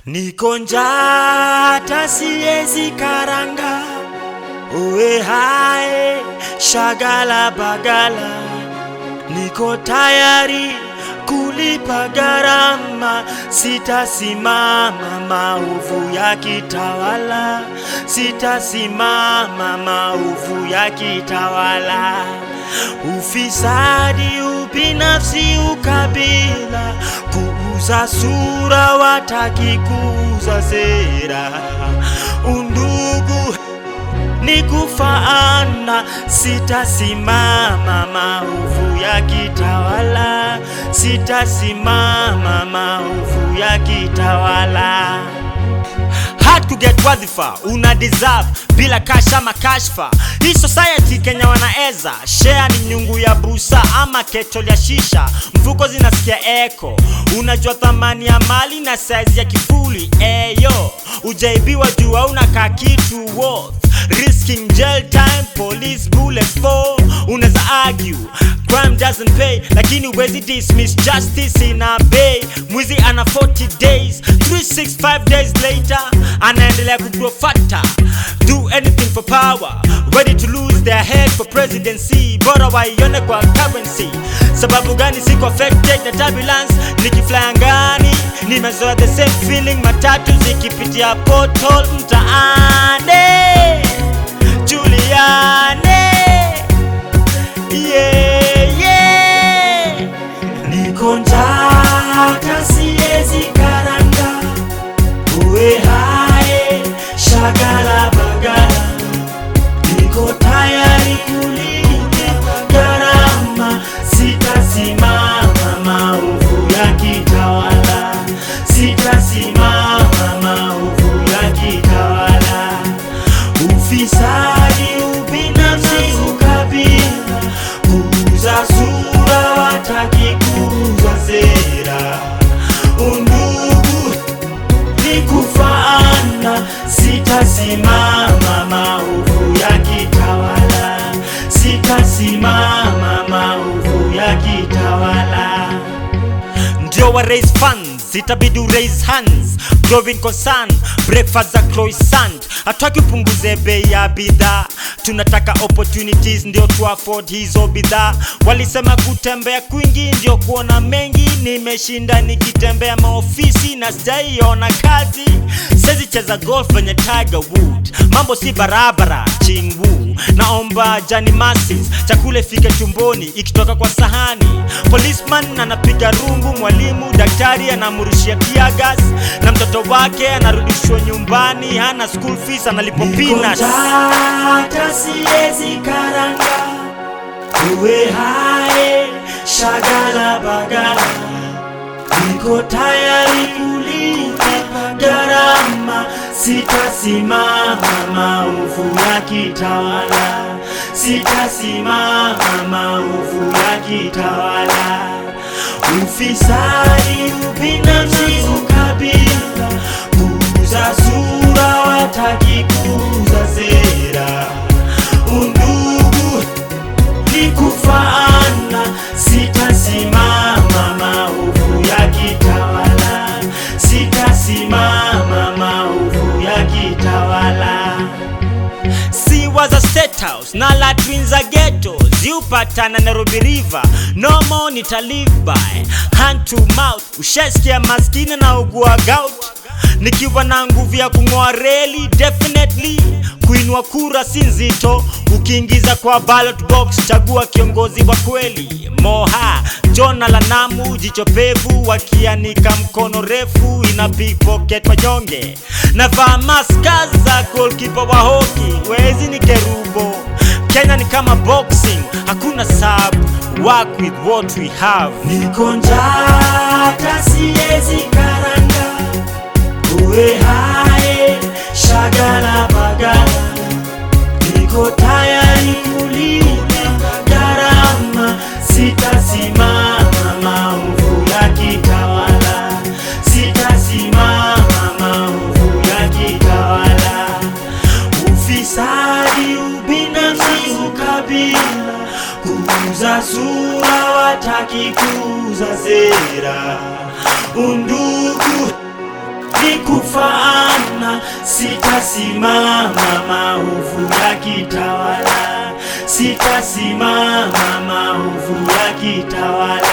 Niko njaa hata siwezi karanga, uwe hai shagala bagala. Niko tayari kulipa gharama, sitasimama maovu ya kitawala, sitasimama maovu ya kitawala. Ufisadi, ubinafsi, ukabila, kuuza sura, wataki kuuza sera. Undugu ni kufaana, sitasimama maovu ya kitawala, sitasimama maovu ya kitawala. Hard to get wadhifa, una deserve bila kasha makashfa. Hii society Kenya wanaeza share ni nyungu ya busa ama ketol ya shisha. Mfuko zinasikia eko, unajua thamani ya mali na size ya kifuli. Eyo, ujaibiwa jua unakaa kitu worth, risking jail time, police bullets for. Unaweza argue crime doesn't pay, lakini huwezi dismiss justice in a bay. Mwizi ana 40 days, 365 days later anaendelea kugrow fatter. Do anything for power, ready to lose their head for presidency. Bora waione kwa currency. Sababu gani siko affected na turbulence? Nikifly angani nimezoea the same feeling, matatu zikipitia portal mtaani. Juliane, yeah, yeah. Niko njaa hata siwezi karanga, uwe hai shagala bagala. Niko tayari kulipa gharama, sitasimama maovu ya kitawala, sitasimama maovu ya kitawala. Ufisadi, ubinafsi, ukabila, kuuza sura, wataki kuuza sera. Undugu ni kufaana, sitasimama maovu ya kitawala, sitasimama maovu ya kitawala. Ndio wa raise funds, itabidi raise hands. Growing concern, breakfast za croissant. Hataki upunguze bei ya bidhaa, tunataka opportunities ndio tu afford hizo bidhaa. Walisema kutembea kwingi ndio kuona mengi, nimeshinda nikitembea maofisi na sijaiona kazi. Sezi cheza golf venye Tiger Wood, mambo si barabara Chingwu. Naomba Johnny Masses, chakule fike tumboni ikitoka kwa sahani. Policeman anapiga rungu, mwalimu daktari anamurushia tear gas, na mtoto wake anarudishwa nyumbani, hana school fees, analipo peanuts. Hata siwezi karanga, uwe hai shagala bagala. Niko tayari kulipa gharama, sitasimama maovu ya kitawala, sitasimama maovu ya kitawala. Ufisadi, ubinafsi, ukabila, kuuza sura, wataki kuuza sera. Undugu ni kufaana, sitasimama maovu ya kitawala, sitasimama maovu ya kitawala. Si was a state house, na la twins a ghetto. Ziupatana Nairobi River, no more nita live by hand to mouth. Ushesikia maskini na ugua gout, nikiwa na nguvu ya kung'oa reli. Definitely kuinua kura si nzito, ukiingiza kwa ballot box chagua kiongozi wa kweli. Moha, Jona la Namu, jicho pevu, wakianika mkono refu, ina pickpocket wanyonge. Navaa maska za goalkeeper wa hockey, wezi ni kerubo. Kenya ni kama boxing, hakuna sub, work with what we have. Niko njaa hata siwezi karanga, uwe hai shagala bagala. Niko tayari kulipa gharama, sitasimama maovu ya kitawala, sitasimama maovu ya kitawala. Ufisadi, ubinafsi, ukabila, kuuza sura, wataki kuuza sera. Undugu kufaana, sitasimama maovu yakitawala, sitasimama maovu yakitawala.